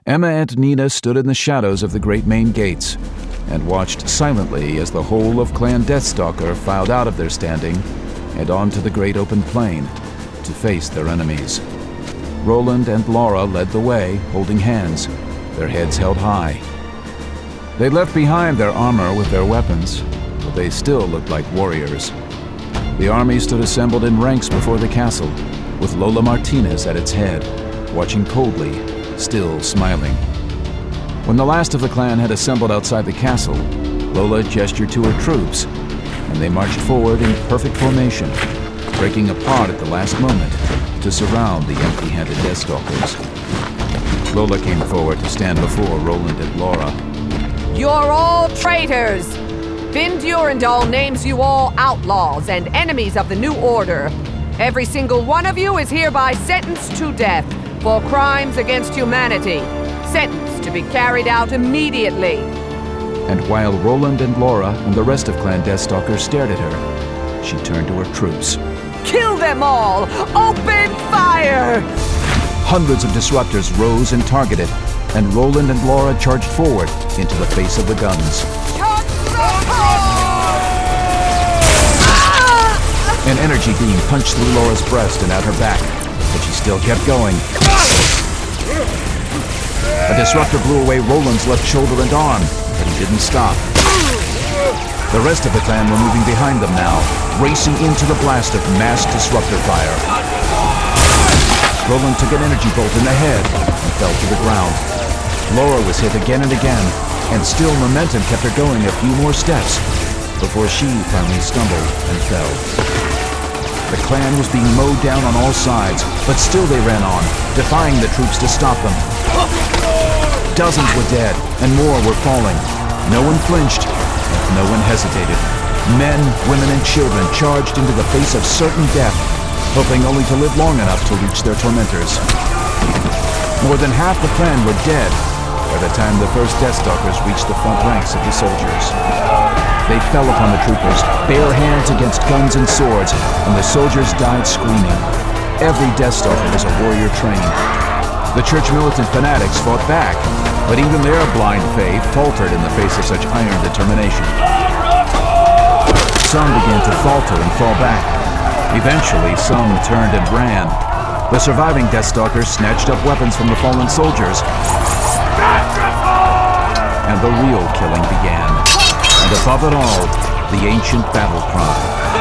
Emma and Nina stood in the shadows of the great main gates and watched silently as the whole of Clan Deathstalker filed out of their standing and onto the great open plain to face their enemies. Roland and Laura led the way, holding hands, their heads held high. They left behind their armor with their weapons, but they still looked like warriors. The army stood assembled in ranks before the castle, with Lola Martinez at its head, watching coldly, still smiling. When the last of the clan had assembled outside the castle, Lola gestured to her troops, and they marched forward in perfect formation, breaking apart at the last moment to surround the empty-handed Deathstalkers. Lola came forward to stand before Roland and Laura. You're all traitors! Vin Durandal names you all outlaws and enemies of the New Order. Every single one of you is hereby sentenced to death for crimes against humanity. Sentenced to be carried out immediately. And while Roland and Laura and the rest of Clan Deathstalker stared at her, she turned to her troops. Kill them all! Open fire! Hundreds of disruptors rose and targeted, and Roland and Laura charged forward into the face of the guns. An energy beam punched through Laura's breast and at her back, but she still kept going. A disruptor blew away Roland's left shoulder and arm, but he didn't stop. The rest of the clan were moving behind them now, racing into the blast of mass disruptor fire. Roland took an energy bolt in the head and fell to the ground. Laura was hit again and again, and still momentum kept her going a few more steps before she finally stumbled and fell. The clan was being mowed down on all sides, but still they ran on, defying the troops to stop them. Dozens were dead, and more were falling. No one flinched, and no one hesitated. Men, women, and children charged into the face of certain death, hoping only to live long enough to reach their tormentors. More than half the clan were dead by the time the first Deathstalkers reached the front ranks of the soldiers. They fell upon the troopers, bare hands against guns and swords, and the soldiers died screaming. Every Deathstalker was a warrior trained. The church militant fanatics fought back, but even their blind faith faltered in the face of such iron determination. Some began to falter and fall back. Eventually, some turned and ran. The surviving Deathstalkers snatched up weapons from the fallen soldiers, and the real killing began. And above it all, the ancient battle cry.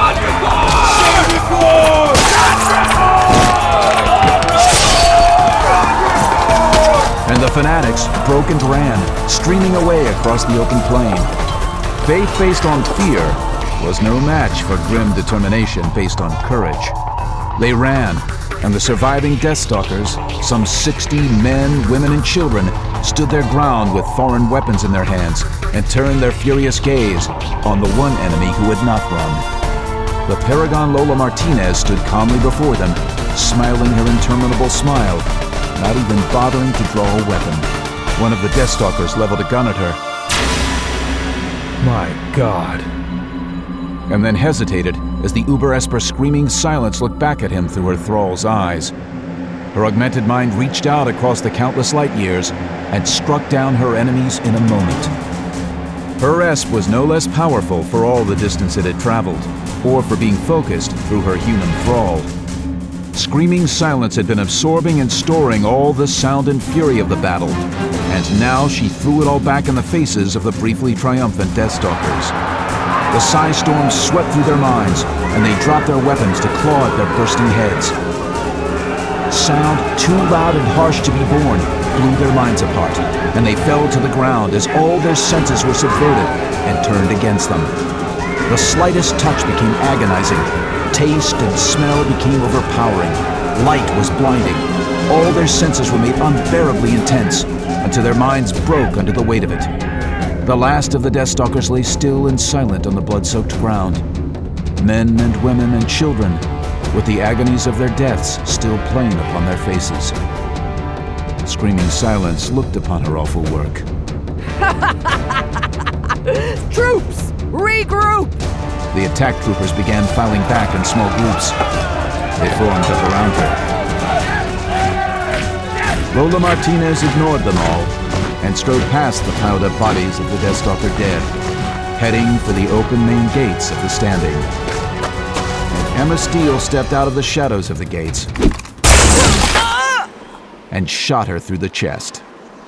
And the fanatics broke and ran, streaming away across the open plain. Faith based on fear was no match for grim determination based on courage. They ran, and the surviving Deathstalkers, some 60 men, women, and children, stood their ground with foreign weapons in their hands and turned their furious gaze on the one enemy who had not run. The Paragon Lola Martinez stood calmly before them, smiling her interminable smile, not even bothering to draw a weapon. One of the Deathstalkers leveled a gun at her. My God. And then hesitated as the Uber Esper screaming silence looked back at him through her thrall's eyes. Her augmented mind reached out across the countless light years and struck down her enemies in a moment. Her Esp was no less powerful for all the distance it had traveled, or for being focused through her human thrall. Screaming silence had been absorbing and storing all the sound and fury of the battle, and now she threw it all back in the faces of the briefly triumphant Deathstalkers. The psi storms swept through their minds, and they dropped their weapons to claw at their bursting heads. Sound too loud and harsh to be borne blew their minds apart, and they fell to the ground as all their senses were subverted and turned against them. The slightest touch became agonizing. Taste and smell became overpowering. Light was blinding. All their senses were made unbearably intense until their minds broke under the weight of it. The last of the Deathstalkers lay still and silent on the blood-soaked ground. Men and women and children, with the agonies of their deaths still plain upon their faces. Screaming silence looked upon her awful work. Troops, regroup! The attack troopers began filing back in small groups. They formed up around her. Lola Martinez ignored them all and strode past the piled-up bodies of the Deathstalker dead, heading for the open main gates of the Standing. And Emma Steele stepped out of the shadows of the gates and shot her through the chest.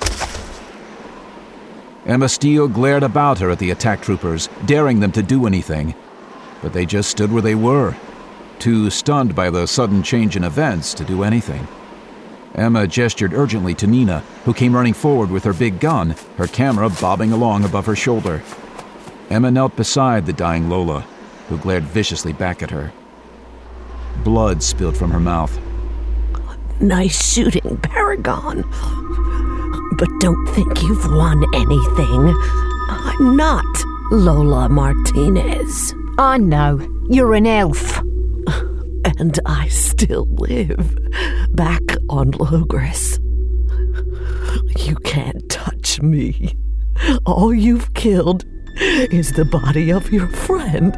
Emma Steele glared about her at the attack troopers, daring them to do anything, but they just stood where they were, too stunned by the sudden change in events to do anything. Emma gestured urgently to Nina, who came running forward with her big gun, her camera bobbing along above her shoulder. Emma knelt beside the dying Lola, who glared viciously back at her. Blood spilled from her mouth. Nice shooting, Paragon. But don't think you've won anything. I'm not Lola Martinez. I know. You're an elf. And I still live back on Logres. You can't touch me. All you've killed is the body of your friend.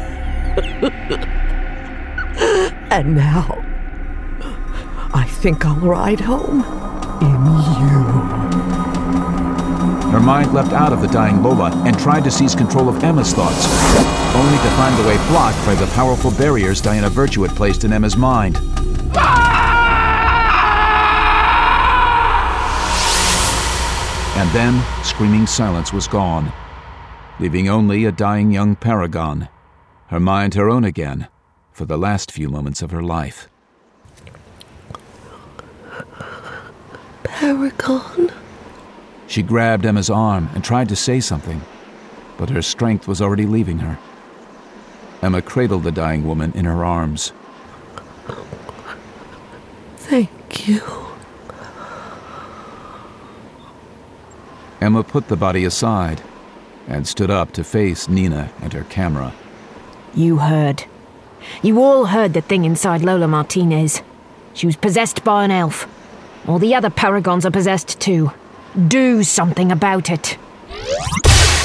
And now, I think I'll ride home in you. Her mind leapt out of the dying Lola and tried to seize control of Emma's thoughts, only to find the way blocked by the powerful barriers Diana Virtue had placed in Emma's mind. And then, screaming silence was gone, leaving only a dying young Paragon, her mind her own again for the last few moments of her life. Paragon? She grabbed Emma's arm and tried to say something, but her strength was already leaving her. Emma cradled the dying woman in her arms. Thank you. Emma put the body aside and stood up to face Nina and her camera. You heard. You all heard the thing inside Lola Martinez. She was possessed by an elf. All the other Paragons are possessed too. Do something about it.